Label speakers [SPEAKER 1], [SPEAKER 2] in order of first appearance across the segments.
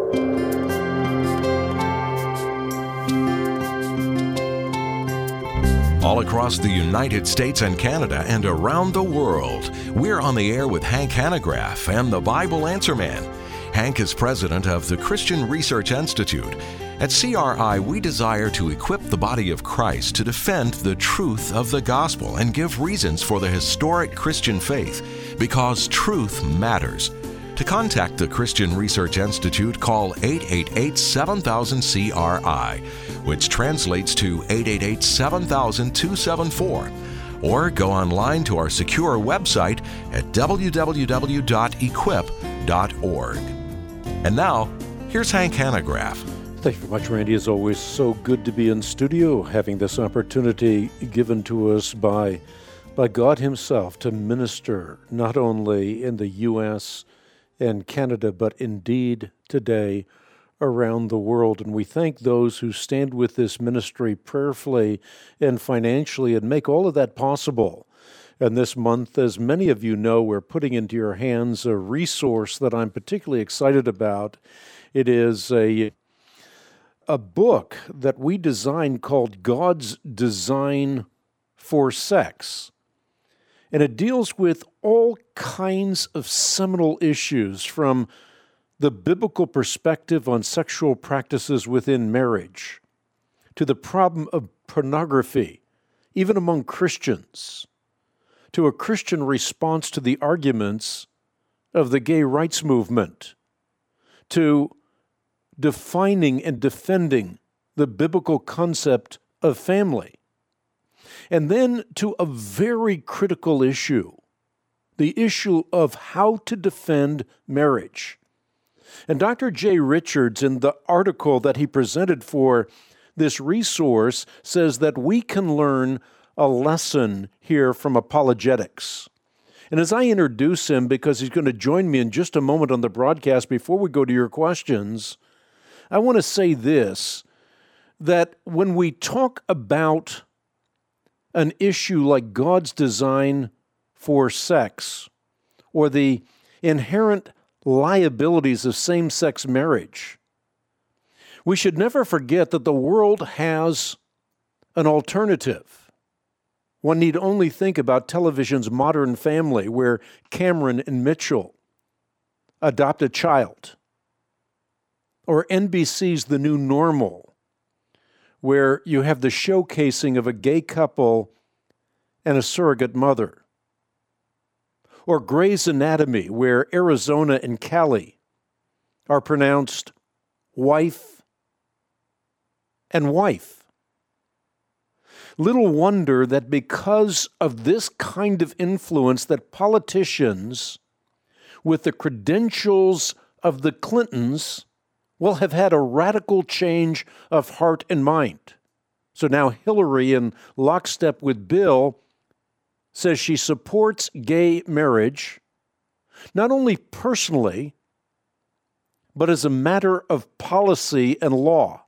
[SPEAKER 1] All across the United States and Canada and around the world, we're on the air with Hank Hanegraaff and the Bible Answer Man. Hank is president of the Christian Research Institute. At CRI, we desire to equip the body of Christ to defend the truth of the gospel and give reasons for the historic Christian faith, because truth matters. To contact the Christian Research Institute, call 888-7000-CRI, which translates to 888-7000-274, or go online to our secure website at www.equip.org. And now, here's Hank Hanegraaff.
[SPEAKER 2] Thank you very much, Randy. It's always so good to be in studio, having this opportunity given to us by God Himself to minister not only in the U.S. and Canada, but indeed today around the world. And we thank those who stand with this ministry prayerfully and financially and make all of that possible. And this month, as many of you know, we're putting into your hands a resource that I'm particularly excited about. It is a book that we designed called God's Design for Sex. And it deals with all kinds of seminal issues, from the biblical perspective on sexual practices within marriage, to the problem of pornography, even among Christians, to a Christian response to the arguments of the gay rights movement, to defining and defending the biblical concept of family, and then to a very critical issue, the issue of how to defend marriage. And Dr. Jay Richards, in the article that he presented for this resource, says that we can learn a lesson here from apologetics. And as I introduce him, because he's going to join me in just a moment on the broadcast before we go to your questions, I want to say this, that when we talk about an issue like God's design for sex, or the inherent liabilities of same-sex marriage, we should never forget that the world has an alternative. One need only think about television's Modern Family, where Cameron and Mitchell adopt a child, or NBC's The New Normal, where you have the showcasing of a gay couple and a surrogate mother, or Grey's Anatomy, where Arizona and Callie are pronounced wife and wife. Little wonder that because of this kind of influence, that politicians with the credentials of the Clintons will have had a radical change of heart and mind. So now Hillary, in lockstep with Bill, says she supports gay marriage, not only personally, but as a matter of policy and law.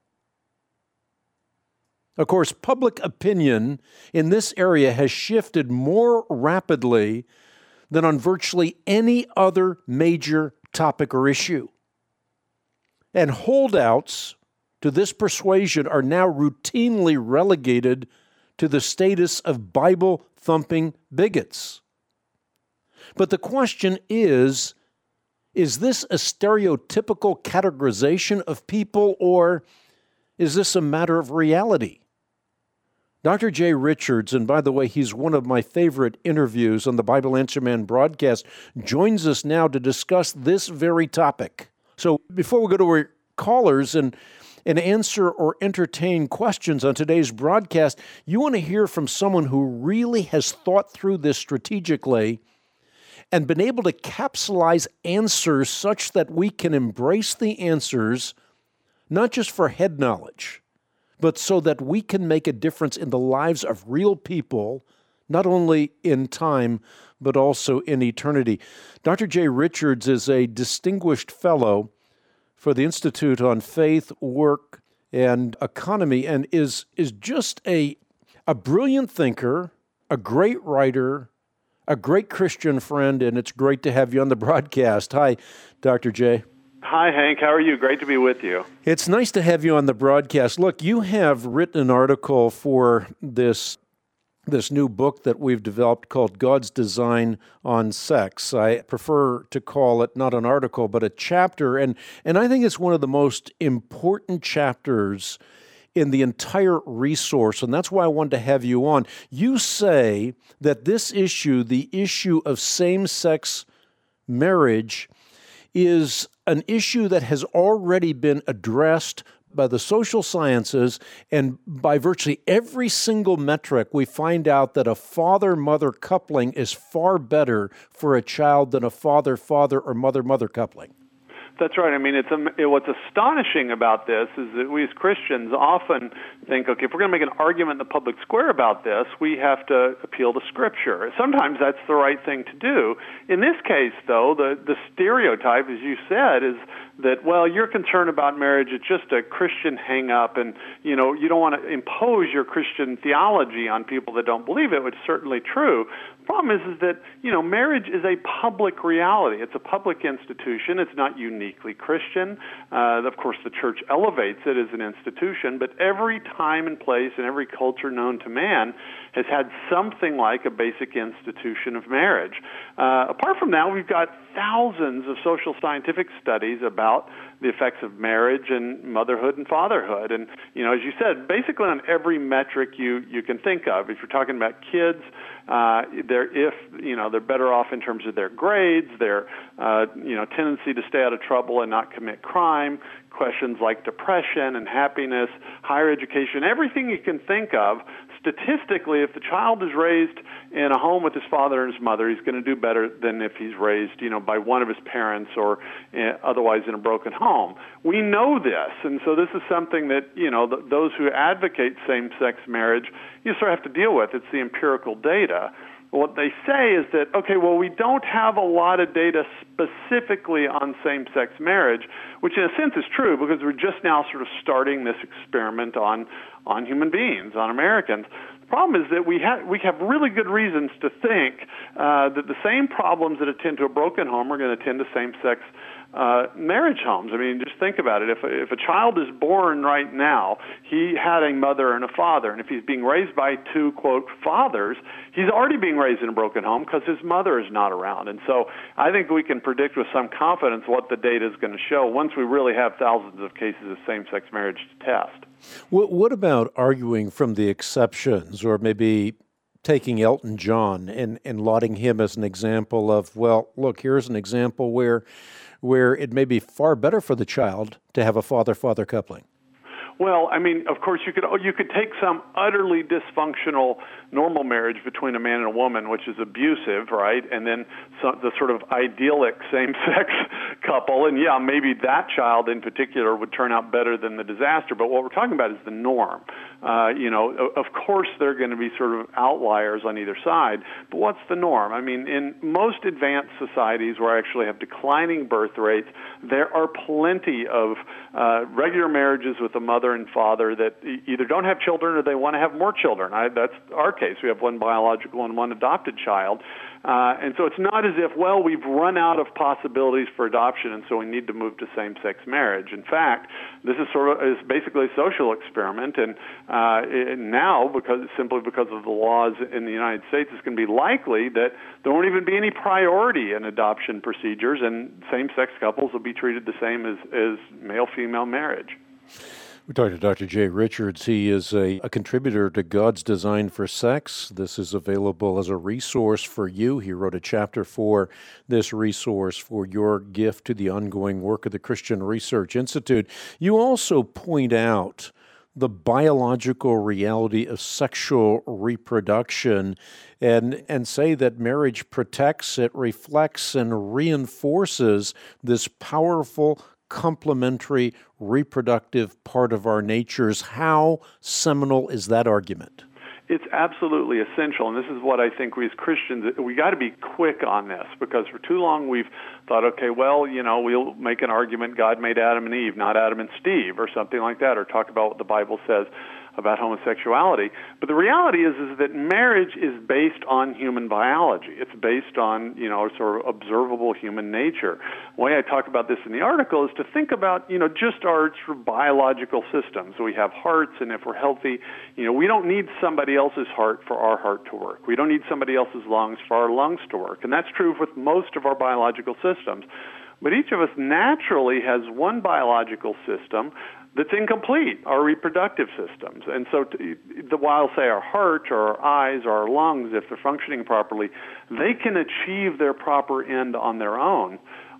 [SPEAKER 2] Of course, public opinion in this area has shifted more rapidly than on virtually any other major topic or issue. And holdouts to this persuasion are now routinely relegated to the status of Bible-thumping bigots. But the question is this a stereotypical categorization of people, or is this a matter of reality? Dr. Jay Richards, and by the way, he's one of my favorite interviews on the Bible Answer Man broadcast, joins us now to discuss this very topic. So before we go to our callers and answer or entertain questions on today's broadcast, you want to hear from someone who really has thought through this strategically and been able to capsulize answers such that we can embrace the answers, not just for head knowledge, but so that we can make a difference in the lives of real people, not only in time, but also in eternity. Dr. Jay Richards is a distinguished fellow for the Institute on Faith, Work, and Economy, and is just a brilliant thinker, a great writer, a great Christian friend, and it's great to have you on the broadcast. Hi, Dr. Jay.
[SPEAKER 3] Hi, Hank. How are you? Great to be with you.
[SPEAKER 2] It's nice to have you on the broadcast. Look, you have written an article for this new book that we've developed called God's Design on Sex. I prefer to call it not an article, but a chapter. And I think it's one of the most important chapters in the entire resource, and that's why I wanted to have you on. You say that this issue, the issue of same-sex marriage, is an issue that has already been addressed by the social sciences, and by virtually every single metric, we find out that a father-mother coupling is far better for a child than a father-father or mother-mother coupling.
[SPEAKER 3] That's right. I mean, what's astonishing about this is that we as Christians often think, okay, if we're going to make an argument in the public square about this, we have to appeal to Scripture. Sometimes that's the right thing to do. In this case, though, the stereotype, as you said, is that, well, you're concerned about marriage, it's just a Christian hang-up, and, you don't want to impose your Christian theology on people that don't believe it, which is certainly true. The problem is that, marriage is a public reality. It's a public institution. It's not uniquely Christian. Of course, the church elevates it as an institution, but every time and place and every culture known to man has had something like a basic institution of marriage. Apart from that, we've got thousands of social scientific studies about the effects of marriage and motherhood and fatherhood. And, as you said, basically on every metric you can think of. If you're talking about kids, they're better off in terms of their grades, their tendency to stay out of trouble and not commit crime, questions like depression and happiness, higher education, everything you can think of. Statistically, if the child is raised in a home with his father and his mother, he's going to do better than if he's raised, by one of his parents or otherwise in a broken home. We know this, and so this is something that, those who advocate same-sex marriage, you sort of have to deal with. It's the empirical data. What they say is that, okay, well, we don't have a lot of data specifically on same-sex marriage, which in a sense is true because we're just now sort of starting this experiment on human beings, on Americans. The problem is that we have really good reasons to think that the same problems that attend to a broken home are going to attend to same-sex marriage homes. I mean, just think about it. If a child is born right now, he had a mother and a father, and if he's being raised by two, quote, fathers, he's already being raised in a broken home because his mother is not around. And so I think we can predict with some confidence what the data is going to show once we really have thousands of cases of same-sex marriage to test.
[SPEAKER 2] What about arguing from the exceptions, or maybe taking Elton John and lauding him as an example of, well, look, here's an example where it may be far better for the child to have a father-father coupling?
[SPEAKER 3] Well, I mean, of course, you could take some utterly dysfunctional normal marriage between a man and a woman, which is abusive, right? And then the sort of idyllic same-sex couple, and yeah, maybe that child in particular would turn out better than the disaster. But what we're talking about is the norm. Of course, there are going to be sort of outliers on either side, but what's the norm? I mean, in most advanced societies where I actually have declining birth rates, there are plenty of regular marriages with a mother and father that either don't have children or they want to have more children. That's our case. We have one biological and one adopted child. And so it's not as if, well, we've run out of possibilities for adoption and so we need to move to same-sex marriage. In fact, this is basically a social experiment, and now, simply because of the laws in the United States, it's going to be likely that there won't even be any priority in adoption procedures, and same-sex couples will be treated the same as male-female marriage.
[SPEAKER 2] We talked to Dr. Jay Richards. He is a contributor to God's Design for Sex. This is available as a resource for you. He wrote a chapter for this resource for your gift to the ongoing work of the Christian Research Institute. You also point out the biological reality of sexual reproduction and say that marriage protects, it reflects, and reinforces this powerful complementary reproductive part of our natures. How seminal is that argument?
[SPEAKER 3] It's absolutely essential, and this is what I think we as Christians, we got to be quick on this, because for too long we've thought, okay, well, we'll make an argument God made Adam and Eve, not Adam and Steve, or something like that, or talk about what the Bible says about homosexuality. But the reality is that marriage is based on human biology. It's based on, sort of observable human nature. The way I talk about this in the article is to think about, just our sort of biological systems. So we have hearts, and if we're healthy, we don't need somebody else's heart for our heart to work. We don't need somebody else's lungs for our lungs to work. And that's true with most of our biological systems. But each of us naturally has one biological system that's incomplete, our reproductive systems. And so while, say, our heart or our eyes or our lungs, if they're functioning properly, they can achieve their proper end on their own.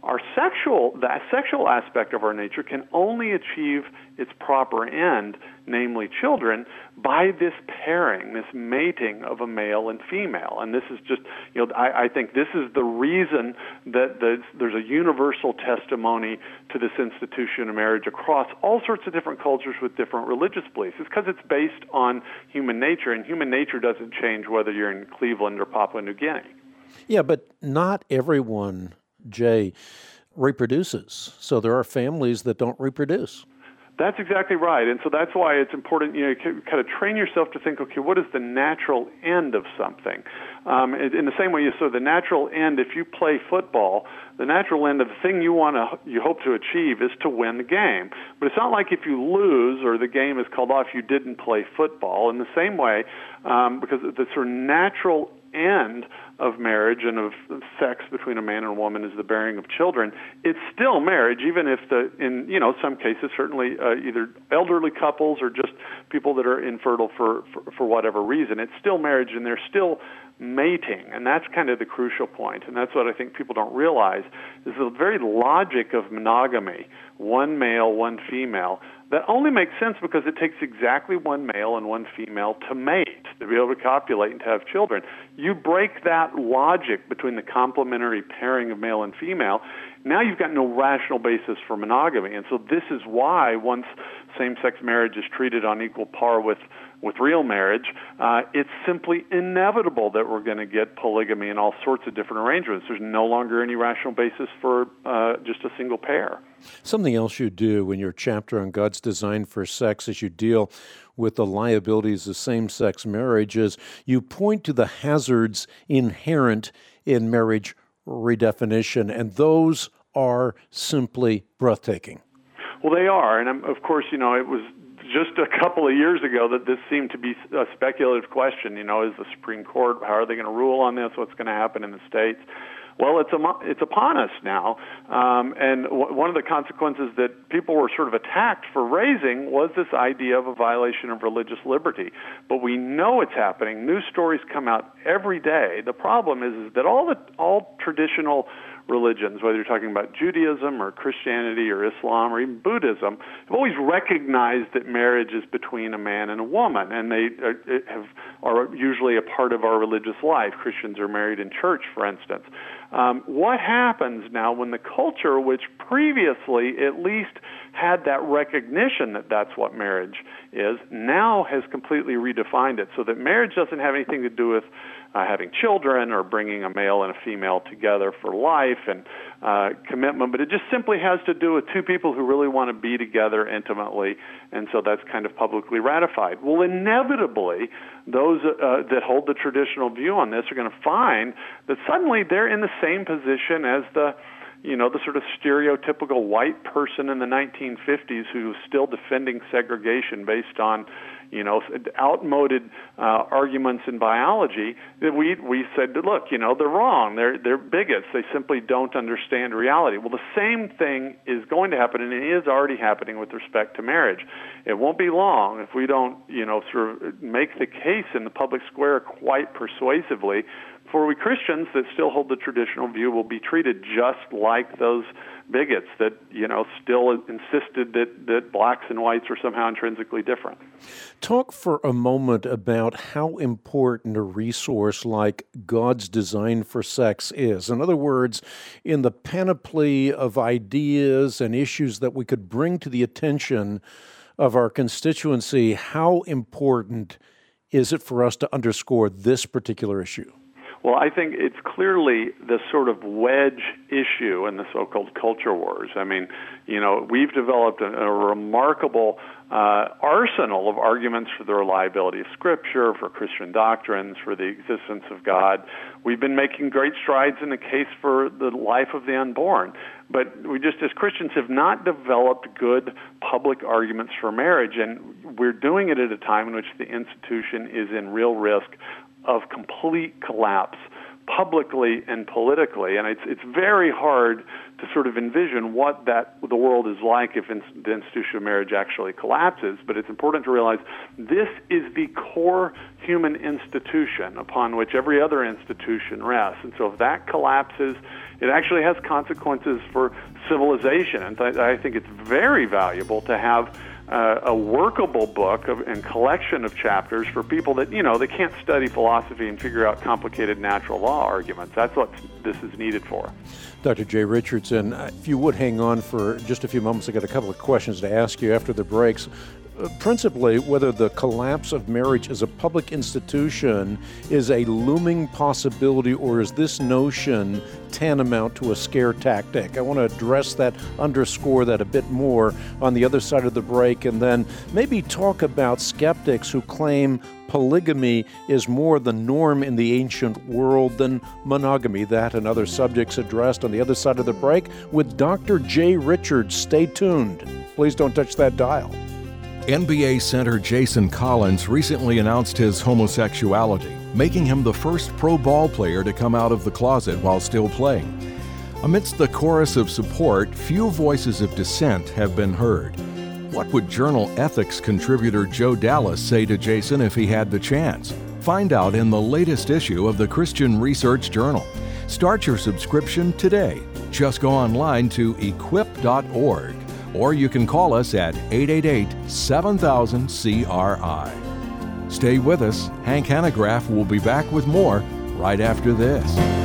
[SPEAKER 3] The sexual aspect of our nature can only achieve its proper end, namely children, by this pairing, this mating of a male and female. And this is just, I think this is the reason that there's a universal testimony to this institution of marriage across all sorts of different cultures with different religious beliefs. It's because it's based on human nature, and human nature doesn't change whether you're in Cleveland or Papua New Guinea.
[SPEAKER 2] Yeah, but not everyone, Jay, reproduces. So there are families that don't reproduce.
[SPEAKER 3] That's exactly right. And so that's why it's important, you kind of train yourself to think, okay, what is the natural end of something? In the same way, so the natural end, if you play football, the natural end of the thing you hope to achieve is to win the game. But it's not like if you lose or the game is called off, you didn't play football. In the same way, because the sort of natural end of marriage and of sex between a man and a woman is the bearing of children, it's still marriage, even if in some cases, certainly either elderly couples or just people that are infertile for whatever reason, it's still marriage, and they're still mating, and that's kind of the crucial point. And that's what I think people don't realize is the very logic of monogamy, one male, one female, that only makes sense because it takes exactly one male and one female to mate, to be able to copulate and to have children. You break that logic between the complementary pairing of male and female, now you've got no rational basis for monogamy. And so this is why once same-sex marriage is treated on equal par with real marriage, it's simply inevitable that we're going to get polygamy and all sorts of different arrangements. There's no longer any rational basis for just a single pair.
[SPEAKER 2] Something else you do in your chapter on God's design for sex as you deal with the liabilities of same-sex marriage is you point to the hazards inherent in marriage redefinition, and those are simply breathtaking.
[SPEAKER 3] Well, they are, and of course, it was just a couple of years ago that this seemed to be a speculative question. Is the Supreme Court, how are they going to rule on this? What's going to happen in the states? Well, it's upon us now, and one of the consequences that people were sort of attacked for raising was this idea of a violation of religious liberty. But we know it's happening. News stories come out every day. The problem is that all traditional religions, whether you're talking about Judaism or Christianity or Islam or even Buddhism, have always recognized that marriage is between a man and a woman, and they are usually a part of our religious life. Christians are married in church, for instance. What happens now when the culture, which previously at least had that recognition that that's what marriage is, now has completely redefined it so that marriage doesn't have anything to do with having children or bringing a male and a female together for life and commitment, but it just simply has to do with two people who really want to be together intimately, and so that's kind of publicly ratified. Well, inevitably, those that hold the traditional view on this are going to find that suddenly they're in the same position as the sort of stereotypical white person in the 1950s who's still defending segregation based on, outmoded arguments in biology. That we said, look, they're wrong. They're bigots. They simply don't understand reality. Well, the same thing is going to happen, and it is already happening with respect to marriage. It won't be long if we don't, sort of make the case in the public square quite persuasively for we Christians that still hold the traditional view will be treated just like those bigots that, still insisted that blacks and whites were somehow intrinsically different.
[SPEAKER 2] Talk for a moment about how important a resource like God's design for sex is. In other words, in the panoply of ideas and issues that we could bring to the attention of our constituency, how important is it for us to underscore this particular issue?
[SPEAKER 3] Well, I think it's clearly the sort of wedge issue in the so-called culture wars. I mean, we've developed a remarkable arsenal of arguments for the reliability of Scripture, for Christian doctrines, for the existence of God. We've been making great strides in the case for the life of the unborn. But we just, as Christians, have not developed good public arguments for marriage, and we're doing it at a time in which the institution is in real risk of complete collapse, publicly and politically. And it's very hard to sort of envision what the world is like if the institution of marriage actually collapses. But it's important to realize this is the core human institution upon which every other institution rests. And so if that collapses, it actually has consequences for civilization. And I think it's very valuable to have a workable book and collection of chapters for people that, they can't study philosophy and figure out complicated natural law arguments. That's what this is needed for.
[SPEAKER 2] Dr. Jay Richardson, if you would hang on for just a few moments, I got a couple of questions to ask you after the breaks. Principally, whether the collapse of marriage as a public institution is a looming possibility, or is this notion tantamount to a scare tactic? I want to address that, underscore that a bit more on the other side of the break, and then maybe talk about skeptics who claim polygamy is more the norm in the ancient world than monogamy. That and other subjects addressed on the other side of the break with Dr. Jay Richards. Stay tuned. Please don't touch that dial.
[SPEAKER 1] NBA center Jason Collins recently announced his homosexuality, making him the first pro ball player to come out of the closet while still playing. Amidst the chorus of support, few voices of dissent have been heard. What would Journal Ethics contributor Joe Dallas say to Jason if he had the chance? Find out in the latest issue of the Christian Research Journal. Start your subscription today. Just go online to equip.org. Or you can call us at 888-7000-CRI. Stay with us. Hank Hanegraaff will be back with more right after this.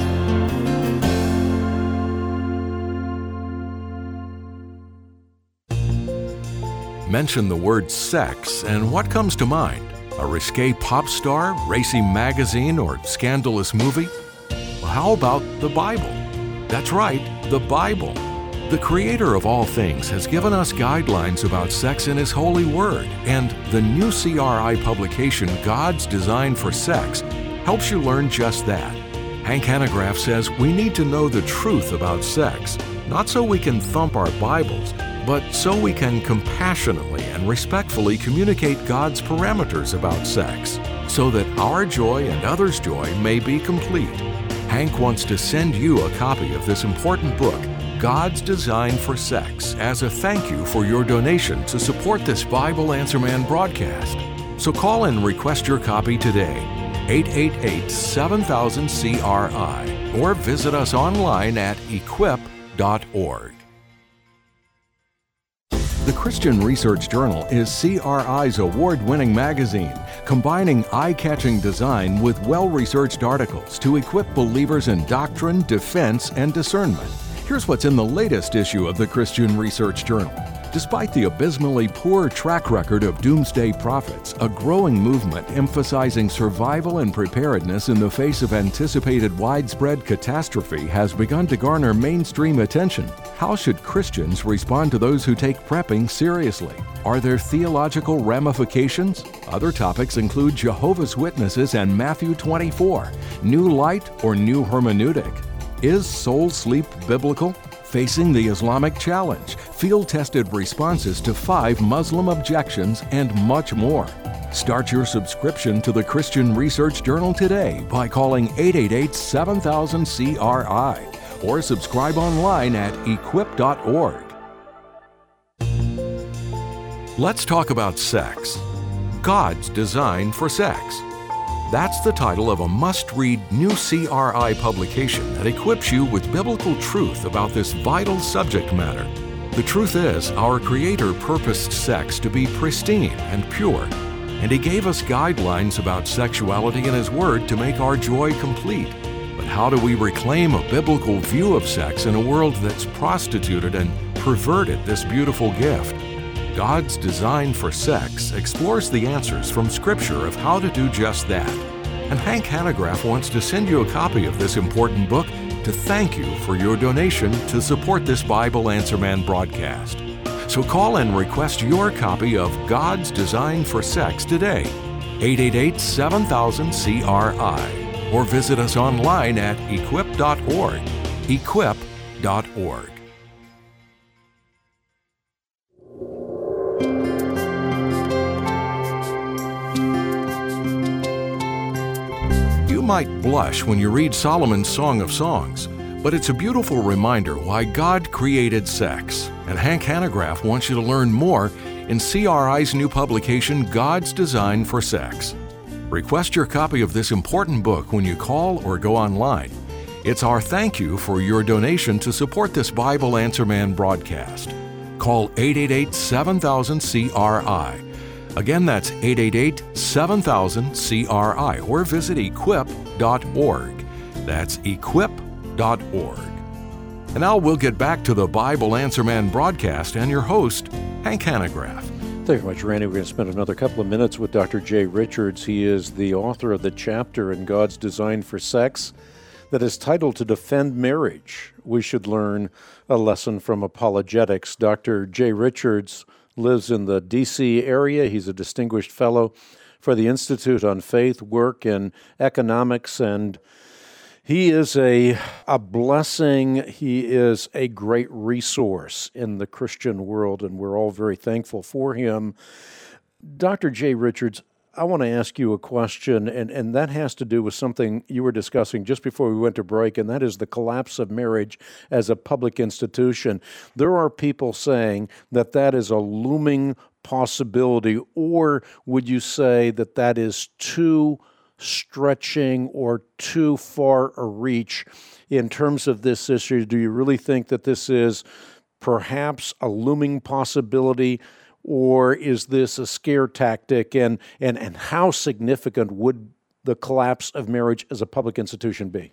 [SPEAKER 1] Mention the word sex, and what comes to mind? A risque pop star, racy magazine, or scandalous movie? Well, how about the Bible? That's right, the Bible. The Creator of all things has given us guidelines about sex in His holy word, and the new CRI publication, God's Design for Sex, helps you learn just that. Hank Hanegraaff says we need to know the truth about sex, not so we can thump our Bibles, but so we can compassionately and respectfully communicate God's parameters about sex, so that our joy and others' joy may be complete. Hank wants to send you a copy of this important book, God's Design for Sex, as a thank you for your donation to support this Bible Answer Man broadcast. So call and request your copy today, 888-7000-CRI, or visit us online at equip.org. The Christian Research Journal is CRI's award-winning magazine, combining eye-catching design with well-researched articles to equip believers in doctrine, defense, and discernment. Here's what's in the latest issue of the Christian Research Journal. Despite the abysmally poor track record of doomsday prophets, a growing movement emphasizing survival and preparedness in the face of anticipated widespread catastrophe has begun to garner mainstream attention. How should Christians respond to those who take prepping seriously? Are there theological ramifications? Other topics include Jehovah's Witnesses and Matthew 24, New Light or New Hermeneutic. Is soul sleep biblical? Facing the Islamic challenge, field-tested responses to 5 Muslim objections, and much more. Start your subscription to the Christian Research Journal today by calling 888-7000-CRI or subscribe online at equip.org. Let's talk about sex. God's Design for Sex. That's the title of a must-read new CRI publication that equips you with biblical truth about this vital subject matter. The truth is, our Creator purposed sex to be pristine and pure, and He gave us guidelines about sexuality in His Word to make our joy complete. But how do we reclaim a biblical view of sex in a world that's prostituted and perverted this beautiful gift? God's Design for Sex explores the answers from Scripture of how to do just that. And Hank Hanegraaff wants to send you a copy of this important book to thank you for your donation to support this Bible Answer Man broadcast. So call and request your copy of God's Design for Sex today, 888-7000-CRI, or visit us online at equip.org, equip.org. You might blush when you read Solomon's Song of Songs, but it's a beautiful reminder why God created sex. And Hank Hanegraaff wants you to learn more in CRI's new publication, God's Design for Sex. Request your copy of this important book when you call or go online. It's our thank you for your donation to support this Bible Answer Man broadcast. Call 888-7000-CRI. Again, that's 888-7000-CRI, or visit equip.org. That's equip.org. And now we'll get back to the Bible Answer Man broadcast and your host, Hank Hanegraaff.
[SPEAKER 2] Thank you very much, Randy. We're going to spend another couple of minutes with Dr. Jay Richards. He is the author of the chapter in God's Design for Sex that is titled To Defend Marriage. We should learn a lesson from apologetics. Dr. Jay Richards lives in the D.C. area. He's a distinguished fellow for the Institute on Faith, Work, and Economics, and he is a blessing. He is a great resource in the Christian world, and we're all very thankful for him. Dr. Jay Richards, I want to ask you a question, and that has to do with something you were discussing just before we went to break, and that is the collapse of marriage as a public institution. There are people saying that that is a looming possibility, or would you say that that is too stretching or too far a reach in terms of this issue? Do you really think that this is perhaps a looming possibility, or is this a scare tactic? And how significant would the collapse of marriage as a public institution be?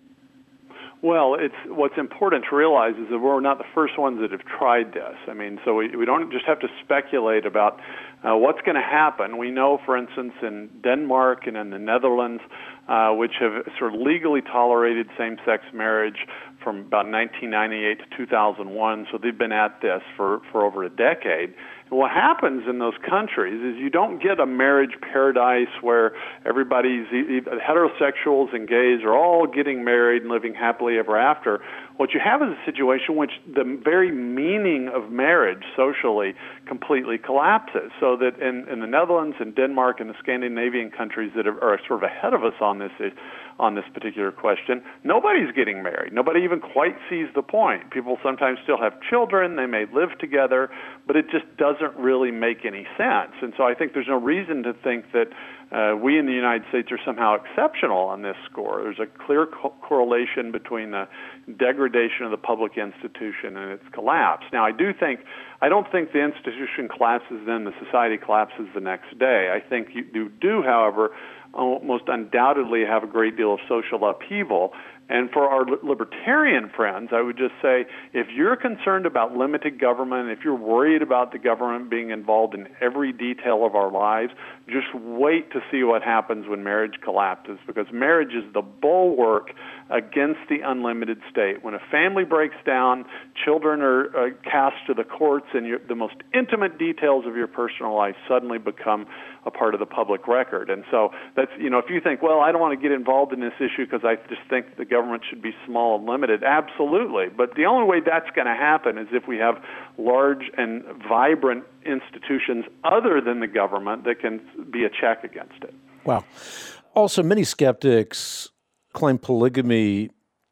[SPEAKER 3] Well, what's important to realize is that we're not the first ones that have tried this. I mean, so we don't just have to speculate about what's going to happen. We know, for instance, in Denmark and in the Netherlands, which have sort of legally tolerated same-sex marriage from about 1998 to 2001, so they've been at this for over a decade. And what happens in those countries is you don't get a marriage paradise where everybody's, heterosexuals and gays are all getting married and living happily ever after. What you have is a situation in which the very meaning of marriage socially completely collapses, so that in the Netherlands and Denmark and the Scandinavian countries that are sort of ahead of us on this particular question, nobody's getting married. Nobody even quite sees the point. People sometimes still have children. They may live together, but it just doesn't really make any sense. And so I think there's no reason to think that we in the United States are somehow exceptional on this score. There's a clear correlation between the degradation of the public institution and its collapse. Now, I don't think the institution collapses, then the society collapses the next day. I think you do, however, most undoubtedly have a great deal of social upheaval. And for our libertarian friends, I would just say, if you're concerned about limited government, if you're worried about the government being involved in every detail of our lives, just wait to see what happens when marriage collapses, because marriage is the bulwark against the unlimited state. When a family breaks down, children are cast to the courts, and the most intimate details of your personal life suddenly become a part of the public record. And so that's, if you think, well, I don't want to get involved in this issue because I just think the government should be small and limited, absolutely. But the only way that's going to happen is if we have large and vibrant institutions other than the government that can be a check against it.
[SPEAKER 2] Wow. Also, many skeptics claim polygamy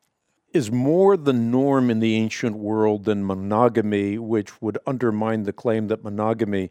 [SPEAKER 2] is more the norm in the ancient world than monogamy, which would undermine the claim that monogamy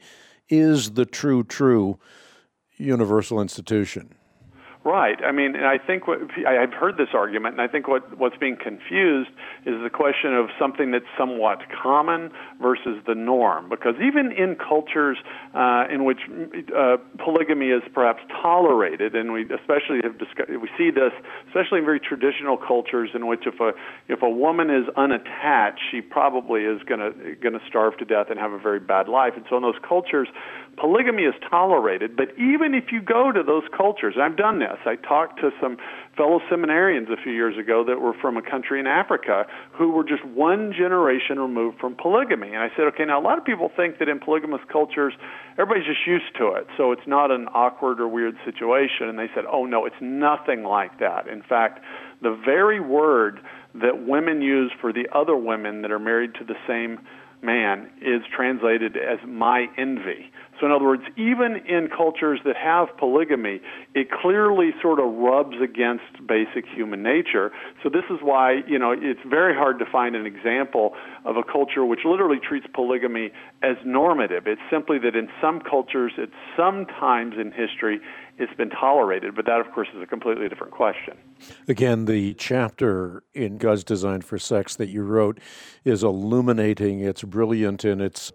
[SPEAKER 2] is the true universal institution.
[SPEAKER 3] Right. I mean, and I think I've heard this argument, and I think what's being confused is the question of something that's somewhat common versus the norm. Because even in cultures in which polygamy is perhaps tolerated, and we especially we see this, especially in very traditional cultures in which if a woman is unattached, she probably is going to starve to death and have a very bad life. And so in those cultures, polygamy is tolerated. But even if you go to those cultures, and I've done this, this. I talked to some fellow seminarians a few years ago that were from a country in Africa who were just one generation removed from polygamy. And I said, okay, now a lot of people think that in polygamous cultures, everybody's just used to it, so it's not an awkward or weird situation. And they said, oh, no, it's nothing like that. In fact, the very word that women use for the other women that are married to the same man is translated as my envy. So in other words, even in cultures that have polygamy, it clearly sort of rubs against basic human nature. So this is why, it's very hard to find an example of a culture which literally treats polygamy as normative. It's simply that in some cultures, at some times in history, it's been tolerated, but that, of course, is a completely different question.
[SPEAKER 2] Again, the chapter in God's Design for Sex that you wrote is illuminating, it's brilliant, and it's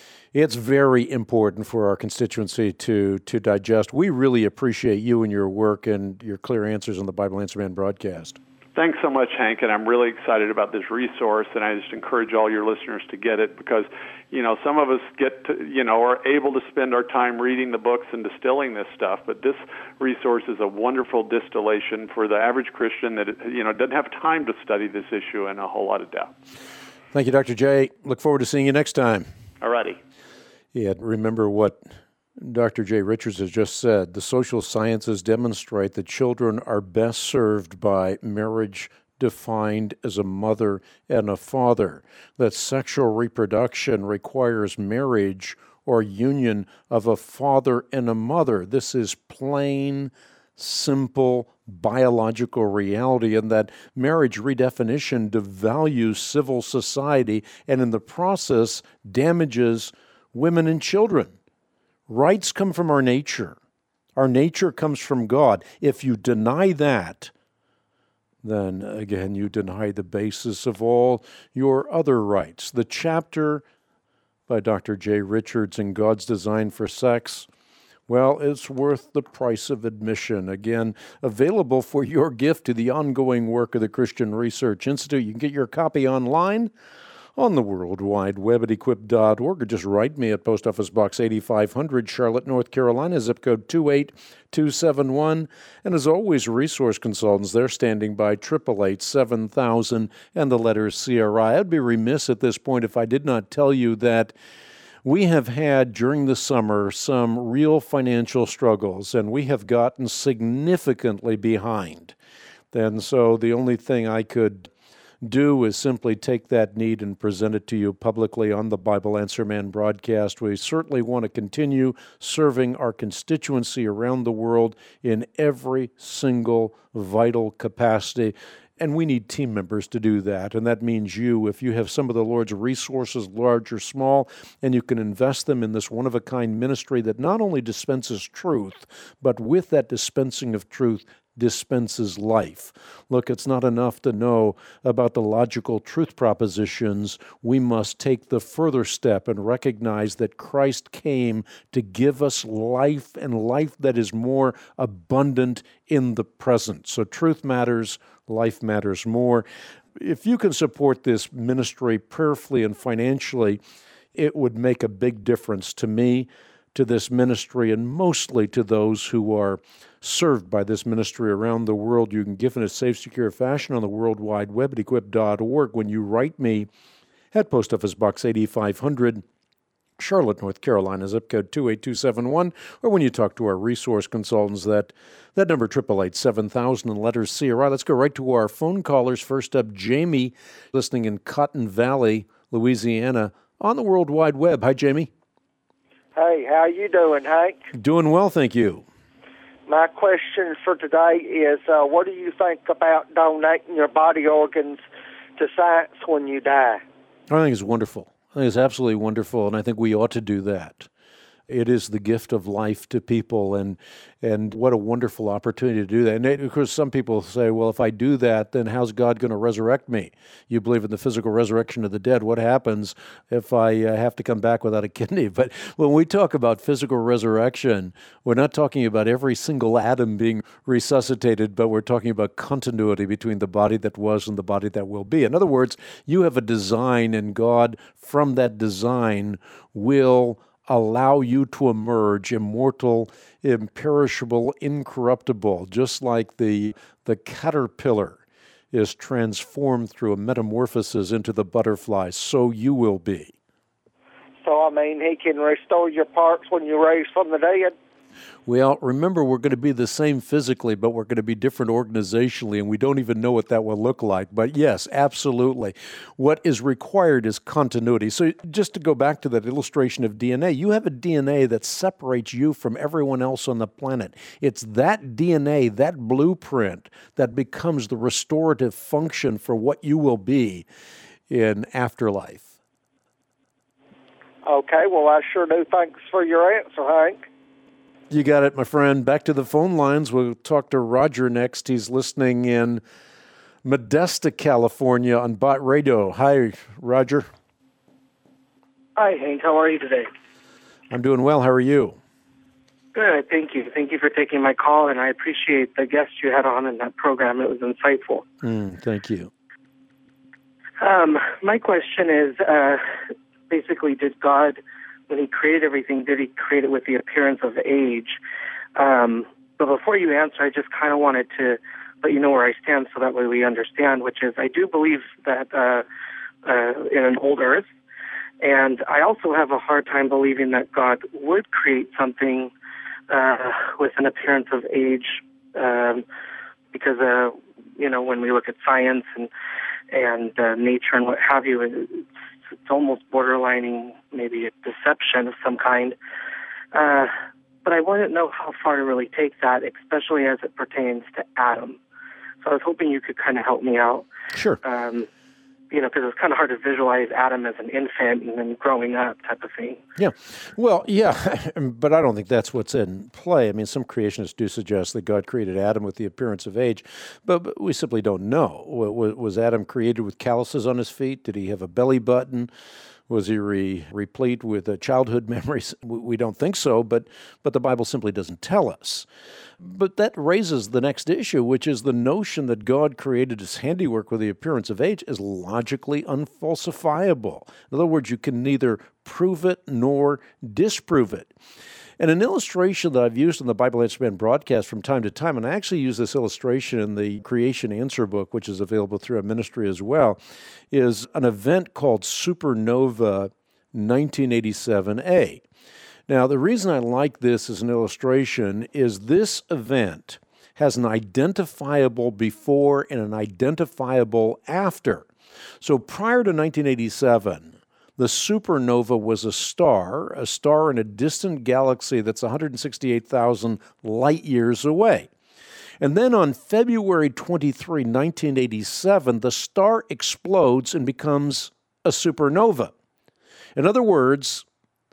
[SPEAKER 2] very important for our constituency to digest. We really appreciate you and your work and your clear answers on the Bible Answer Man broadcast.
[SPEAKER 3] Thanks so much, Hank, and I'm really excited about this resource, and I just encourage all your listeners to get it because, some of us are able to spend our time reading the books and distilling this stuff, but this resource is a wonderful distillation for the average Christian that, doesn't have time to study this issue in a whole lot of depth.
[SPEAKER 2] Thank you, Dr. J. Look forward to seeing you next time.
[SPEAKER 3] All righty.
[SPEAKER 2] Yeah, remember what Dr. J. Richards has just said. The social sciences demonstrate that children are best served by marriage defined as a mother and a father, that sexual reproduction requires marriage or union of a father and a mother. This is plain, simple biological reality, and that marriage redefinition devalues civil society and in the process damages women and children. Rights come from our nature. Our nature comes from God. If you deny that, then again, you deny the basis of all your other rights. The chapter by Dr. J. Richards in God's Design for Sex, well, it's worth the price of admission. Again, available for your gift to the ongoing work of the Christian Research Institute. You can get your copy online on the World Wide Web at equip.org, or just write me at Post Office Box 8500, Charlotte, North Carolina, zip code 28271. And as always, resource consultants, they're standing by 888-7000 and the letters CRI. I'd be remiss at this point if I did not tell you that we have had during the summer some real financial struggles, and we have gotten significantly behind. And so the only thing I could do is simply take that need and present it to you publicly on the Bible Answer Man broadcast. We certainly want to continue serving our constituency around the world in every single vital capacity. And we need team members to do that. And that means you, if you have some of the Lord's resources, large or small, and you can invest them in this one-of-a-kind ministry that not only dispenses truth, but with that dispensing of truth, dispenses life. Look, it's not enough to know about the logical truth propositions. We must take the further step and recognize that Christ came to give us life, and life that is more abundant in the present. So truth matters, life matters more. If you can support this ministry prayerfully and financially, it would make a big difference to me, to this ministry, and mostly to those who are served by this ministry around the world. You can give in a safe, secure fashion on the World Wide Web at equip.org. When you write me at Post Office Box 8500, Charlotte, North Carolina, zip code 28271, or when you talk to our resource consultants, that number 888-7000 and letters CRI. Let's go right to our phone callers. First up, Jamie, listening in Cotton Valley, Louisiana, on the World Wide Web. Hi, Jamie.
[SPEAKER 4] Hey, how you doing, Hank?
[SPEAKER 2] Doing well, thank you.
[SPEAKER 4] My question for today is, what do you think about donating your body organs to science when you die?
[SPEAKER 2] I think it's wonderful. I think it's absolutely wonderful, and I think we ought to do that. It is the gift of life to people, and what a wonderful opportunity to do that. And of course, some people say, well, if I do that, then how's God going to resurrect me? You believe in the physical resurrection of the dead. What happens if I have to come back without a kidney? But when we talk about physical resurrection, we're not talking about every single atom being resuscitated, but we're talking about continuity between the body that was and the body that will be. In other words, you have a design, and God, from that design, will allow you to emerge immortal, imperishable, incorruptible, just like the caterpillar is transformed through a metamorphosis into the butterfly, so you will be.
[SPEAKER 4] So, he can restore your parts when you raise from the dead?
[SPEAKER 2] Well, remember, we're going to be the same physically, but we're going to be different organizationally, and we don't even know what that will look like. But yes, absolutely. What is required is continuity. So just to go back to that illustration of DNA, you have a DNA that separates you from everyone else on the planet. It's that DNA, that blueprint, that becomes the restorative function for what you will be in afterlife.
[SPEAKER 4] Okay, well, I sure do. Thanks for your answer, Hank.
[SPEAKER 2] You got it, my friend. Back to the phone lines. We'll talk to Roger next. He's listening in Modesto, California on Bot Radio. Hi, Roger.
[SPEAKER 5] Hi, Hank. How are you today?
[SPEAKER 2] I'm doing well. How are you?
[SPEAKER 5] Good, thank you. Thank you for taking my call, and I appreciate the guest you had on in that program. It was insightful.
[SPEAKER 2] Thank you.
[SPEAKER 5] My question is, basically, did God, when he created everything, did he create it with the appearance of age? But before you answer, I just kind of wanted to let you know where I stand so that way we understand, which is I do believe that in an old earth, and I also have a hard time believing that God would create something with an appearance of age because, when we look at science and nature and what have you, it's almost borderlining maybe a deception of some kind. But I want to know how far to really take that, especially as it pertains to Adam. So I was hoping you could kind of help me out.
[SPEAKER 2] Sure.
[SPEAKER 5] Because it's kind of hard to visualize Adam as an infant and then growing up type of thing.
[SPEAKER 2] Yeah. Well, yeah, but I don't think that's what's in play. I mean, some creationists do suggest that God created Adam with the appearance of age, but we simply don't know. Was Adam created with calluses on his feet? Did he have a belly button? Was he replete with childhood memories? We don't think so, but the Bible simply doesn't tell us. But that raises the next issue, which is the notion that God created his handiwork with the appearance of age is logically unfalsifiable. In other words, you can neither prove it nor disprove it. And an illustration that I've used in the Bible Answer Man broadcast from time to time, and I actually use this illustration in the Creation Answer book, which is available through our ministry as well, is an event called Supernova 1987A. Now, the reason I like this as an illustration is this event has an identifiable before and an identifiable after. So prior to 1987, the supernova was a star in a distant galaxy that's 168,000 light years away. And then on February 23, 1987, the star explodes and becomes a supernova. In other words,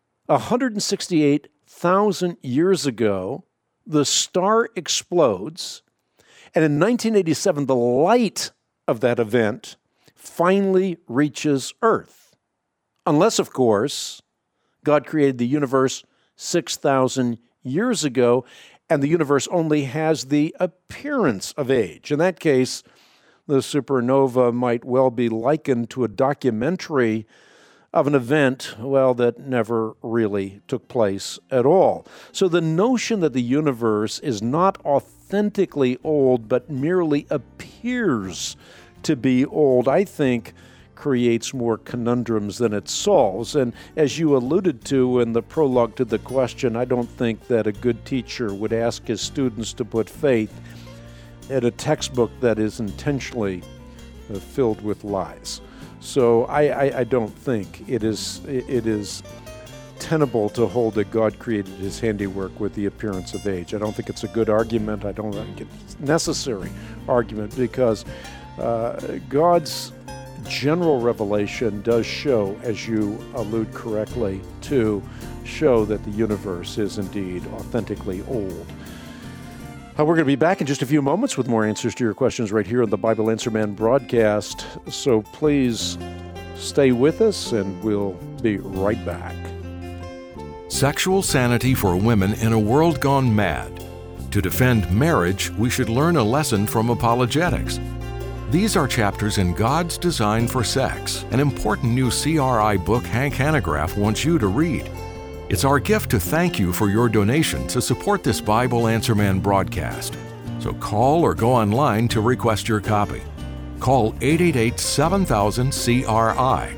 [SPEAKER 2] 168,000 years ago, the star explodes, and in 1987, the light of that event finally reaches Earth. Unless, of course, God created the universe 6,000 years ago, and the universe only has the appearance of age. In that case, the supernova might well be likened to a documentary of an event, that never really took place at all. So the notion that the universe is not authentically old, but merely appears to be old, I think, creates more conundrums than it solves. And as you alluded to in the prologue to the question, I don't think that a good teacher would ask his students to put faith in a textbook that is intentionally filled with lies. So I don't think it is tenable to hold that God created his handiwork with the appearance of age. I don't think it's a good argument. I don't think it's a necessary argument because God's general revelation does show, as you allude correctly to, show that the universe is indeed authentically old. We're going to be back in just a few moments with more answers to your questions right here on the Bible Answer Man broadcast. So please stay with us and we'll be right back.
[SPEAKER 1] Sexual sanity for women in a world gone mad. To defend marriage, we should learn a lesson from apologetics. These are chapters in God's Design for Sex, an important new CRI book Hank Hanegraaff wants you to read. It's our gift to thank you for your donation to support this Bible Answer Man broadcast. So call or go online to request your copy. Call 888-7000-CRI,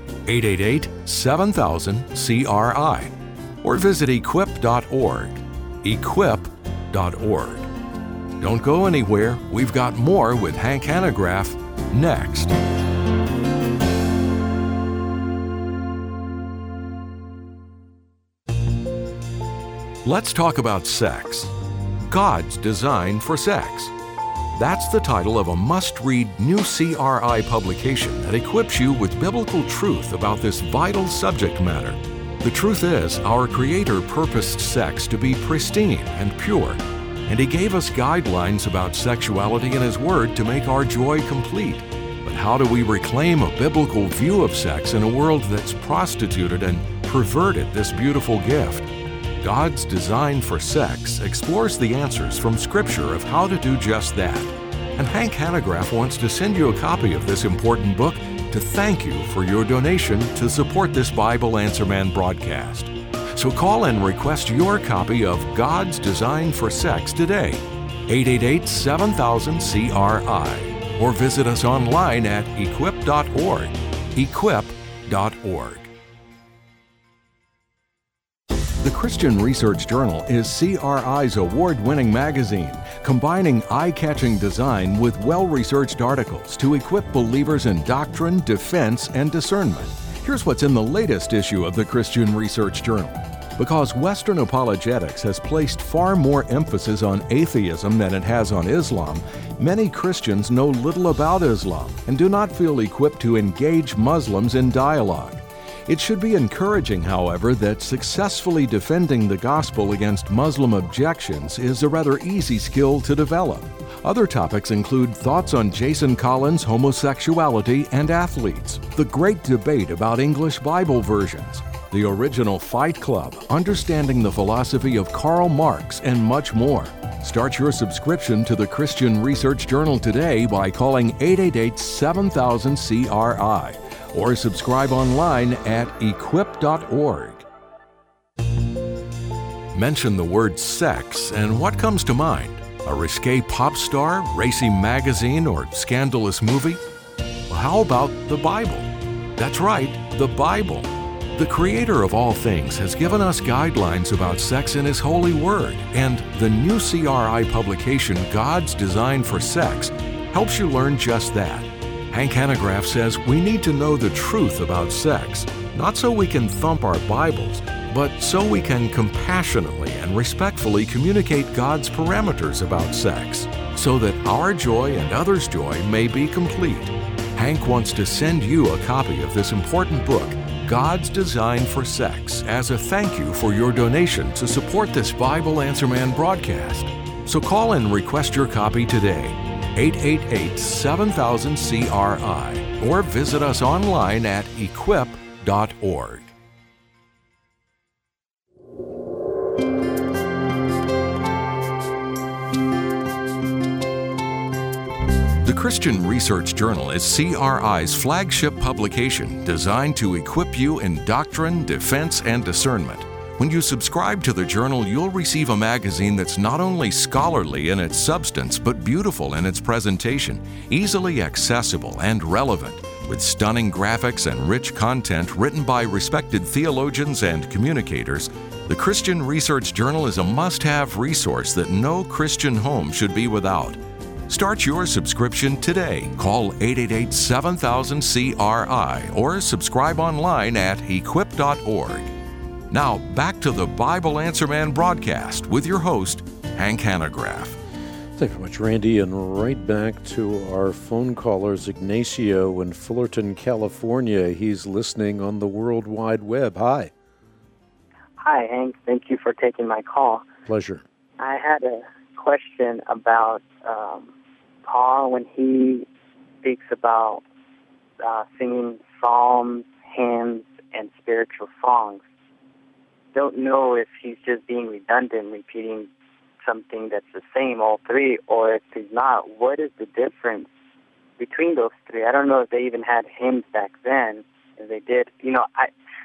[SPEAKER 1] 888-7000-CRI, or visit equip.org, equip.org. Don't go anywhere. We've got more with Hank Hanegraaff next. Let's talk about sex. God's design for sex. That's the title of a must-read new CRI publication that equips you with biblical truth about this vital subject matter. The truth is, our Creator purposed sex to be pristine and pure, and He gave us guidelines about sexuality in His Word to make our joy complete. But how do we reclaim a biblical view of sex in a world that's prostituted and perverted this beautiful gift? God's Design for Sex explores the answers from Scripture of how to do just that. And Hank Hanegraaff wants to send you a copy of this important book to thank you for your donation to support this Bible Answer Man broadcast. So call and request your copy of God's Design for Sex today, 888-7000-CRI, or visit us online at equip.org, equip.org. The Christian Research Journal is CRI's award-winning magazine, combining eye-catching design with well-researched articles to equip believers in doctrine, defense, and discernment. Here's what's in the latest issue of the Christian Research Journal. Because Western apologetics has placed far more emphasis on atheism than it has on Islam, many Christians know little about Islam and do not feel equipped to engage Muslims in dialogue. It should be encouraging, however, that successfully defending the gospel against Muslim objections is a rather easy skill to develop. Other topics include thoughts on Jason Collins' homosexuality and athletes, the great debate about English Bible versions, the original Fight Club, understanding the philosophy of Karl Marx, and much more. Start your subscription to the Christian Research Journal today by calling 888-7000-CRI. or subscribe online at equip.org. Mention the word sex, and what comes to mind? A risque pop star, racy magazine, or scandalous movie? Well, how about the Bible? That's right, the Bible. The Creator of all things has given us guidelines about sex in His holy Word, and the new CRI publication, God's Design for Sex, helps you learn just that. Hank Hanegraaff says we need to know the truth about sex, not so we can thump our Bibles, but so we can compassionately and respectfully communicate God's parameters about sex, so that our joy and others' joy may be complete. Hank wants to send you a copy of this important book, God's Design for Sex, as a thank you for your donation to support this Bible Answer Man broadcast. So call and request your copy today. 888-7000-CRI, or visit us online at equip.org. The Christian Research Journal is CRI's flagship publication designed to equip you in doctrine, defense, and discernment. When you subscribe to the journal, you'll receive a magazine that's not only scholarly in its substance, but beautiful in its presentation, easily accessible and relevant, with stunning graphics and rich content written by respected theologians and communicators. The Christian Research Journal is a must-have resource that no Christian home should be without. Start your subscription today. Call 888-7000-CRI or subscribe online at equip.org. Now, back to the Bible Answer Man broadcast with your host, Hank Hanegraaff.
[SPEAKER 2] Thank you very much, Randy. And right back to our phone callers, Ignacio in Fullerton, California. He's listening on the World Wide Web. Hi.
[SPEAKER 6] Hi, Hank. Thank you for taking my call.
[SPEAKER 2] Pleasure.
[SPEAKER 6] I had a question about Paul when he speaks about singing psalms, hymns, and spiritual songs. Don't know if he's just being redundant, repeating something that's the same, all three, or if he's not. What is the difference between those three? I don't know if they even had hymns back then. If they did,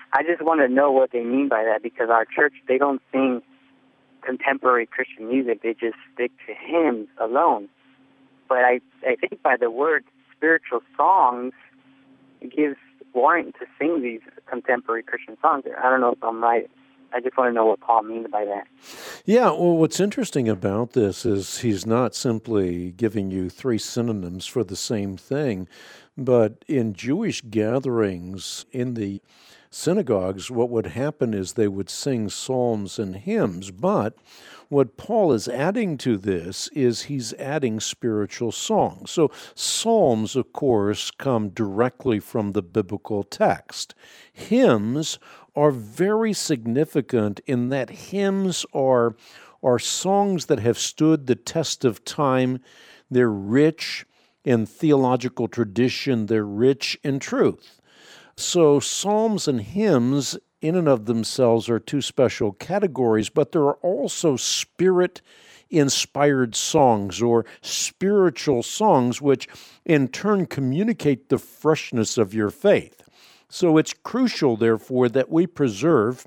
[SPEAKER 6] I just want to know what they mean by that, because our church, they don't sing contemporary Christian music. They just stick to hymns alone. But I think by the word spiritual songs, it gives warrant to sing these contemporary Christian songs. I don't know if I'm right. I just want to know what Paul means by that.
[SPEAKER 2] Yeah, well, what's interesting about this is he's not simply giving you three synonyms for the same thing, but in Jewish gatherings in the synagogues, what would happen is they would sing psalms and hymns, but what Paul is adding to this is he's adding spiritual songs. So psalms, of course, come directly from the biblical text. Hymns are very significant in that hymns are songs that have stood the test of time. They're rich in theological tradition. They're rich in truth. So psalms and hymns in and of themselves are two special categories, but there are also spirit-inspired songs or spiritual songs which in turn communicate the freshness of your faith. So it's crucial, therefore, that we preserve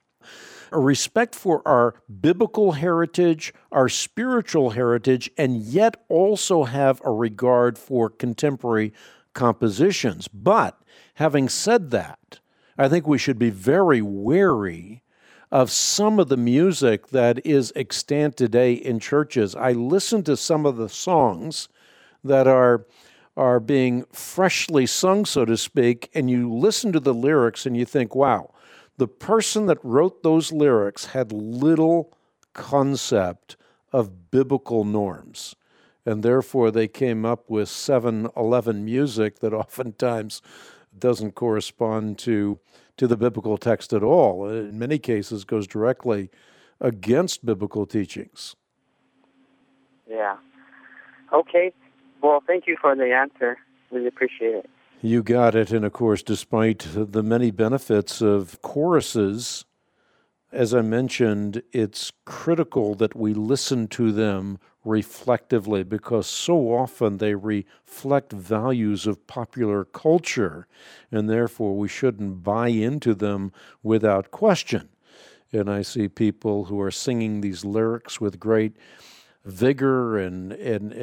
[SPEAKER 2] a respect for our biblical heritage, our spiritual heritage, and yet also have a regard for contemporary compositions. But having said that, I think we should be very wary of some of the music that is extant today in churches. I listen to some of the songs that are being freshly sung, so to speak, and you listen to the lyrics and you think, wow, the person that wrote those lyrics had little concept of biblical norms. And therefore, they came up with 7-11 music that oftentimes doesn't correspond to the biblical text at all. In many cases, goes directly against biblical teachings.
[SPEAKER 6] Yeah. Okay. Well, thank you for the answer. Really appreciate it.
[SPEAKER 2] You got it. And of course, despite the many benefits of choruses, as I mentioned, it's critical that we listen to them reflectively, because so often they reflect values of popular culture, and therefore we shouldn't buy into them without question. And I see people who are singing these lyrics with great vigor and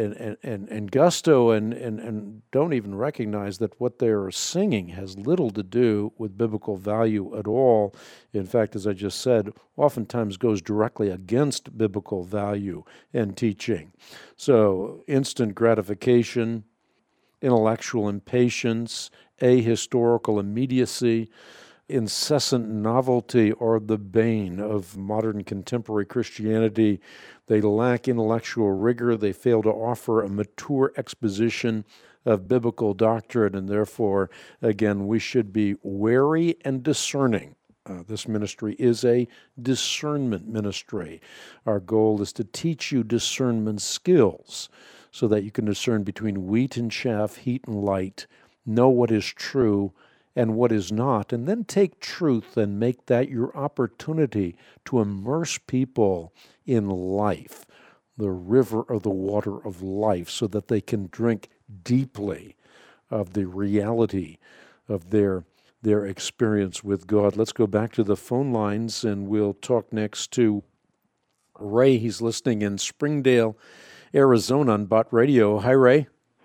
[SPEAKER 2] gusto and don't even recognize that what they're singing has little to do with biblical value at all. In fact, as I just said, oftentimes goes directly against biblical value and teaching. So instant gratification, intellectual impatience, ahistorical immediacy, incessant novelty are the bane of modern contemporary Christianity. They lack intellectual rigor. They fail to offer a mature exposition of biblical doctrine, and therefore, again, we should be wary and discerning. This ministry is a discernment ministry. Our goal is to teach you discernment skills so that you can discern between wheat and chaff, heat and light, know what is true and what is not, and then take truth and make that your opportunity to immerse people in life, the river of the water of life, so that they can drink deeply of the reality of their experience with God. Let's go back to the phone lines, and we'll talk next to Ray. He's listening in Springdale, Arizona on Bott Radio. Hi, Ray.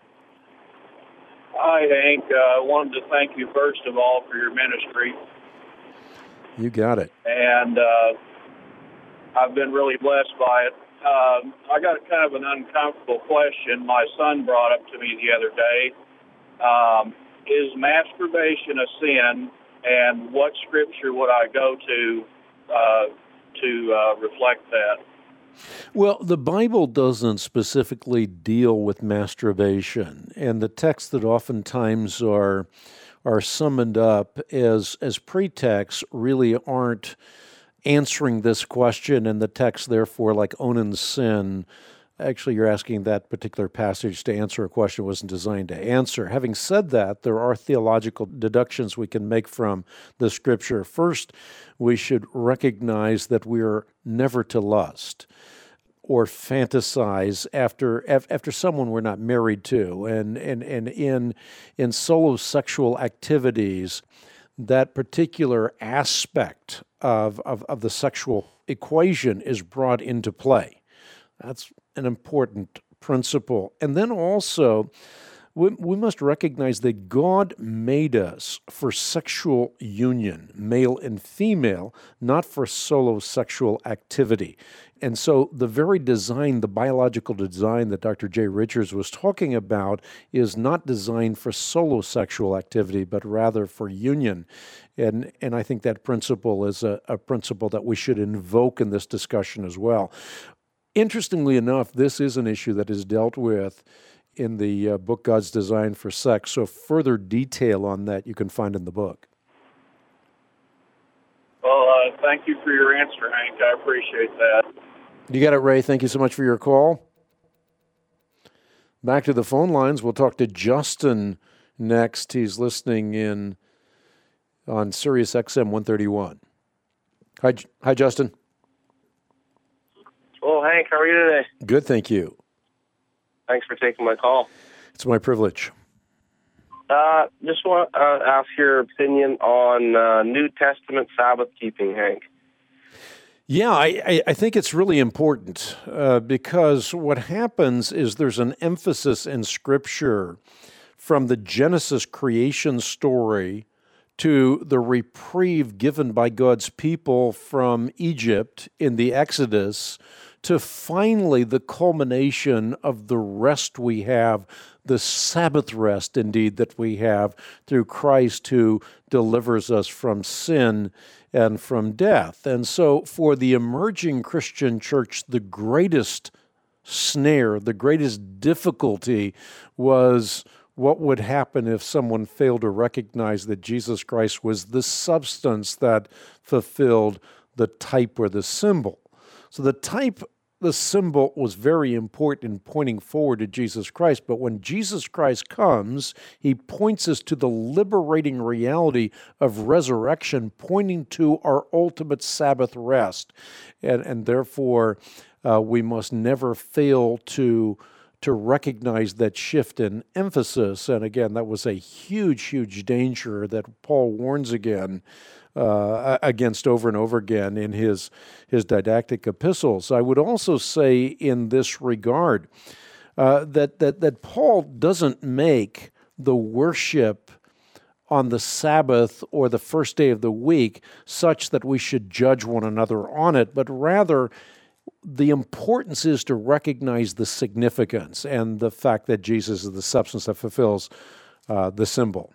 [SPEAKER 7] Hi, Hank. I wanted to thank you, first of all, for your ministry.
[SPEAKER 2] You got it.
[SPEAKER 7] And I've been really blessed by it. I got kind of an uncomfortable question my son brought up to me the other day. Is masturbation a sin, and what scripture would I go to reflect that?
[SPEAKER 2] Well, the Bible doesn't specifically deal with masturbation, and the texts that oftentimes are summoned up as pretexts really aren't answering this question, and the text, therefore, like Onan's sin, actually you're asking that particular passage to answer a question it wasn't designed to answer. Having said that, there are theological deductions we can make from the Scripture. First, we should recognize that we are never to lust or fantasize after someone we're not married to. And in solo sexual activities, that particular aspect of the sexual equation is brought into play. That's an important principle. And then also, we must recognize that God made us for sexual union, male and female, not for solo sexual activity. And so the very design, the biological design that Dr. Jay Richards was talking about is not designed for solo sexual activity, but rather for union. And I think that principle is a principle that we should invoke in this discussion as well. Interestingly enough, this is an issue that is dealt with in the book God's Design for Sex. So further detail on that you can find in the book.
[SPEAKER 7] Well, thank you for your answer, Hank. I appreciate that.
[SPEAKER 2] You got it, Ray. Thank you so much for your call. Back to the phone lines. We'll talk to Justin next. He's listening in on Sirius XM 131. Hi, Justin.
[SPEAKER 8] Well, Hank, how are you today?
[SPEAKER 2] Good, thank you.
[SPEAKER 8] Thanks for taking my call.
[SPEAKER 2] It's my privilege.
[SPEAKER 8] Just want to ask your opinion on New Testament Sabbath keeping, Hank.
[SPEAKER 2] Yeah, I think it's really important because what happens is there's an emphasis in Scripture from the Genesis creation story to the reprieve given by God's people from Egypt in the Exodus to finally the culmination of the rest we have, the Sabbath rest, indeed, that we have through Christ who delivers us from sin and from death. And so for the emerging Christian church, the greatest snare, the greatest difficulty was what would happen if someone failed to recognize that Jesus Christ was the substance that fulfilled the type or the symbol. So the type, the symbol was very important in pointing forward to Jesus Christ, but when Jesus Christ comes, he points us to the liberating reality of resurrection, pointing to our ultimate Sabbath rest. And therefore, we must never fail to recognize that shift in emphasis. And again, that was a huge, huge danger that Paul warns against over and over again in his didactic epistles. I would also say in this regard that Paul doesn't make the worship on the Sabbath or the first day of the week such that we should judge one another on it, but rather the importance is to recognize the significance and the fact that Jesus is the substance that fulfills the symbol.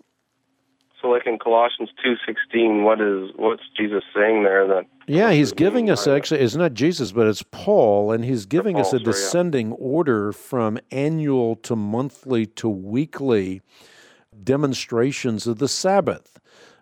[SPEAKER 8] So like in Colossians 2:16, what's Jesus saying there? That
[SPEAKER 2] he's giving us, actually, it's not Jesus, but it's Paul, and he's giving us a descending order from annual to monthly to weekly demonstrations of the Sabbath.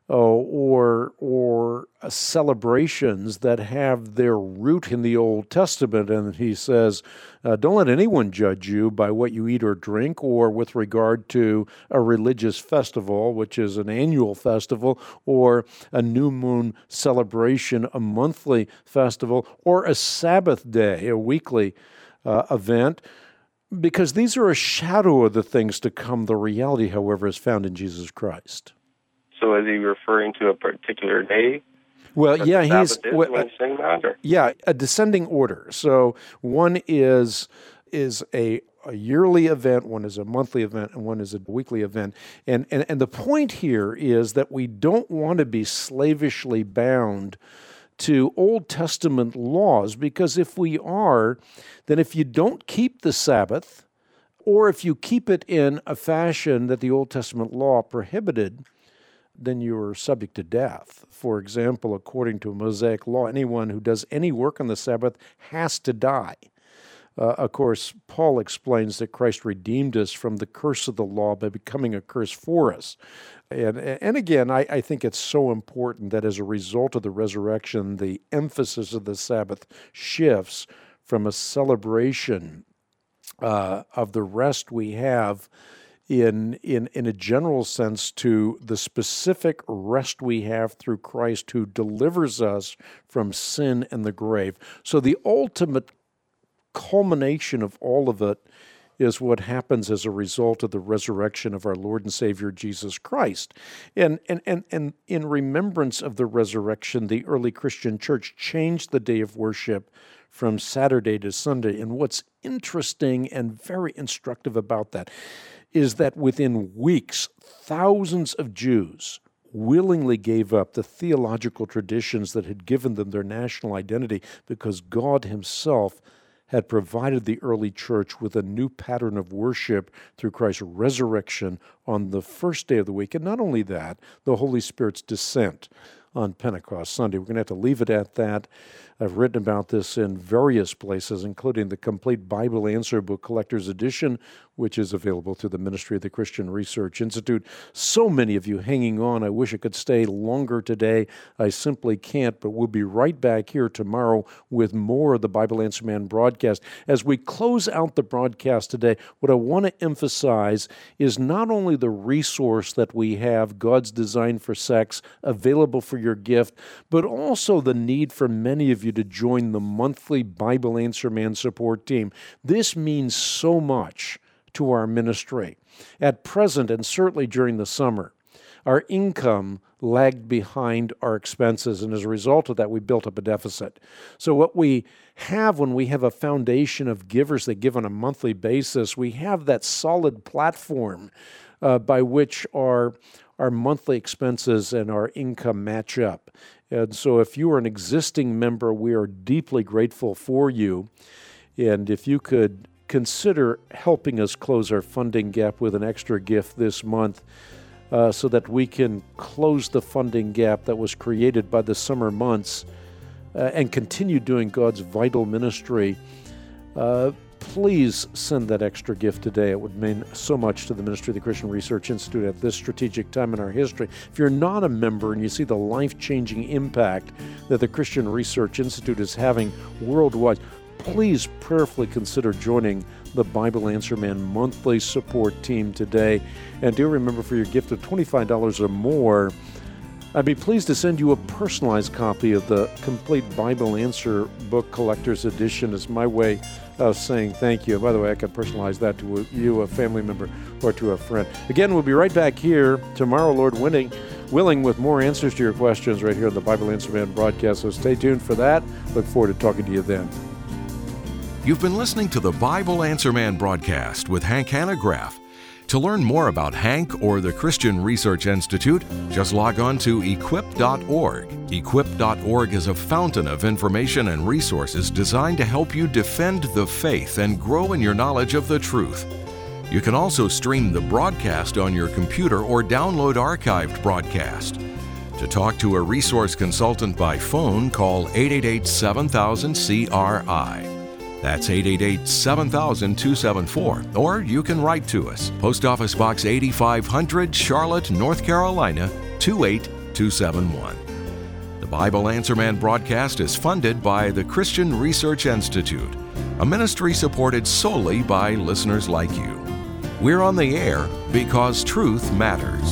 [SPEAKER 2] Or celebrations that have their root in the Old Testament. And he says, don't let anyone judge you by what you eat or drink, or with regard to a religious festival, which is an annual festival, or a new moon celebration, a monthly festival, or a Sabbath day, a weekly event. Because these are a shadow of the things to come. The reality, however, is found in Jesus Christ.
[SPEAKER 8] So is he referring to a particular day?
[SPEAKER 2] Well, yeah, he's
[SPEAKER 8] a
[SPEAKER 2] descending order. So one is a yearly event, one is a monthly event, and one is a weekly event. And the point here is that we don't want to be slavishly bound to Old Testament laws, because if we are, then if you don't keep the Sabbath, or if you keep it in a fashion that the Old Testament law prohibited, then you are subject to death. For example, according to a Mosaic law, anyone who does any work on the Sabbath has to die. Of course, Paul explains that Christ redeemed us from the curse of the law by becoming a curse for us. And again, I think it's so important that as a result of the resurrection, the emphasis of the Sabbath shifts from a celebration of the rest we have in a general sense to the specific rest we have through Christ who delivers us from sin and the grave. So the ultimate culmination of all of it is what happens as a result of the resurrection of our Lord and Savior Jesus Christ. And in remembrance of the resurrection, the early Christian church changed the day of worship from Saturday to Sunday. And what's interesting and very instructive about that is that within weeks, thousands of Jews willingly gave up the theological traditions that had given them their national identity because God Himself had provided the early church with a new pattern of worship through Christ's resurrection on the first day of the week. And not only that, the Holy Spirit's descent on Pentecost Sunday. We're going to have to leave it at that. I've written about this in various places, including the Complete Bible Answer Book Collector's Edition, which is available through the Ministry of the Christian Research Institute. So many of you hanging on. I wish I could stay longer today. I simply can't, but we'll be right back here tomorrow with more of the Bible Answer Man broadcast. As we close out the broadcast today, what I want to emphasize is not only the resource that we have, God's Design for Sex, available for your gift, but also the need for many of you to join the monthly Bible Answer Man support team. This means so much to our ministry. At present, and certainly during the summer, our income lagged behind our expenses, and as a result of that, we built up a deficit. So what we have when we have a foundation of givers that give on a monthly basis, we have that solid platform by which our monthly expenses and our income match up. And so if you are an existing member, we are deeply grateful for you. And if you could consider helping us close our funding gap with an extra gift this month so that we can close the funding gap that was created by the summer months and continue doing God's vital ministry, please send that extra gift today. It would mean so much to the Ministry of the Christian Research Institute at this strategic time in our history. If you're not a member and you see the life-changing impact that the Christian Research Institute is having worldwide, please prayerfully consider joining the Bible Answer Man monthly support team today. And do remember, for your gift of $25 or more, I'd be pleased to send you a personalized copy of the Complete Bible Answer Book Collector's Edition as my way of saying thank you. And by the way, I can personalize that to you, a family member, or to a friend. Again, we'll be right back here tomorrow, Lord willing, with more answers to your questions right here on the Bible Answer Man broadcast. So stay tuned for that. Look forward to talking to you then.
[SPEAKER 1] You've been listening to the Bible Answer Man broadcast with Hank Hanegraaff. To learn more about Hank or the Christian Research Institute, just log on to equip.org. Equip.org is a fountain of information and resources designed to help you defend the faith and grow in your knowledge of the truth. You can also stream the broadcast on your computer or download archived broadcast. To talk to a resource consultant by phone, call 888-7000-CRI. That's 888-7000-274. Or you can write to us. Post Office Box 8500, Charlotte, North Carolina, 28271. The Bible Answer Man broadcast is funded by the Christian Research Institute, a ministry supported solely by listeners like you. We're on the air because truth matters.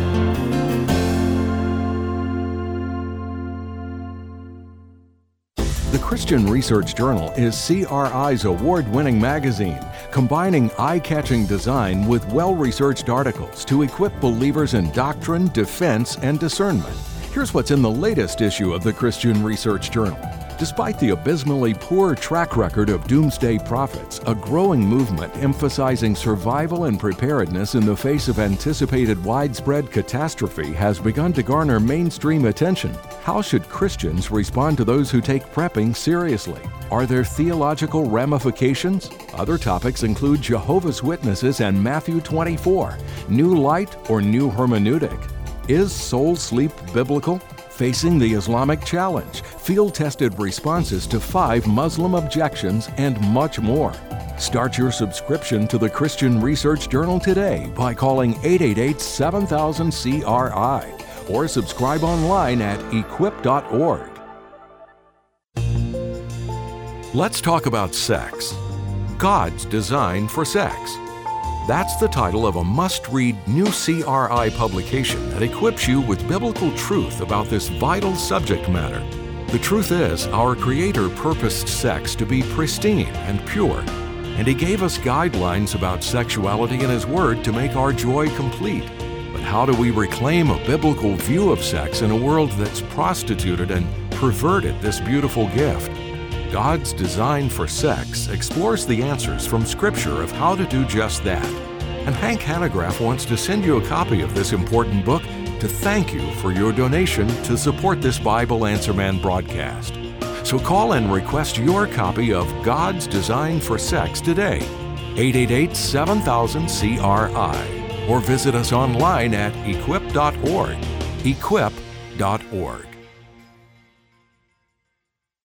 [SPEAKER 1] The Christian Research Journal is CRI's award-winning magazine, combining eye-catching design with well-researched articles to equip believers in doctrine, defense, and discernment. Here's what's in the latest issue of the Christian Research Journal. Despite the abysmally poor track record of doomsday prophets, a growing movement emphasizing survival and preparedness in the face of anticipated widespread catastrophe has begun to garner mainstream attention. How should Christians respond to those who take prepping seriously? Are there theological ramifications? Other topics include Jehovah's Witnesses and Matthew 24, New Light or New Hermeneutic. Is soul sleep biblical? Facing the Islamic challenge, field-tested responses to 5 Muslim objections, and much more. Start your subscription to the Christian Research Journal today by calling 888-7000-CRI or subscribe online at equip.org. Let's talk about sex. God's design for sex. That's the title of a must-read new CRI publication that equips you with biblical truth about this vital subject matter. The truth is, our Creator purposed sex to be pristine and pure. and He gave us guidelines about sexuality in His Word to make our joy complete. But how do we reclaim a biblical view of sex in a world that's prostituted and perverted this beautiful gift? God's Design for Sex explores the answers from Scripture of how to do just that. And Hank Hanegraaff wants to send you a copy of this important book to thank you for your donation to support this Bible Answer Man broadcast. So call and request your copy of God's Design for Sex today, 888-7000-CRI, or visit us online at equip.org, equip.org.